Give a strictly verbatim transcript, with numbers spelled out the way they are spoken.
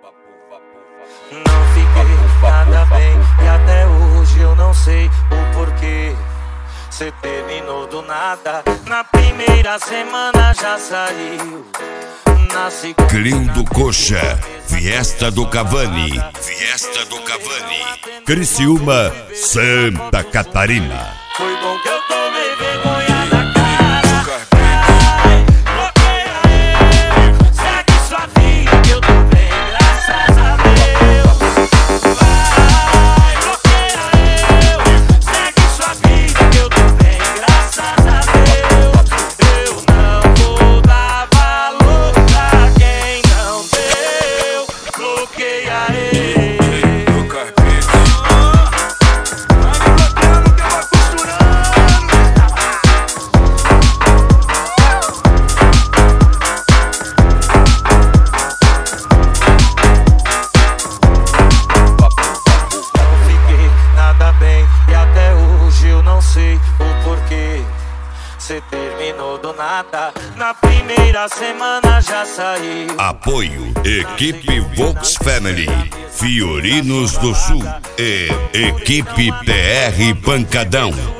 Não fiquei nada bem e até hoje eu não sei o porquê. Cê terminou do nada, na primeira semana já saiu. Na segunda... Clindo Coxa, Fiesta do Cavani, Fiesta do Cavani, Criciúma, Santa Catarina. Foi bom que eu tomei vergonha na cara. Ai, bloqueia eu, segue sua vida que eu tô bem, graças a Deus. Vai, bloqueia eu, segue sua vida que eu tô bem, graças a Deus. Eu não vou dar valor pra quem não deu. Bloqueia eu. Cê terminou do nada, na primeira semana já saiu. Apoio Equipe Vox Family, Fiorinos do Sul e Equipe P R Pancadão.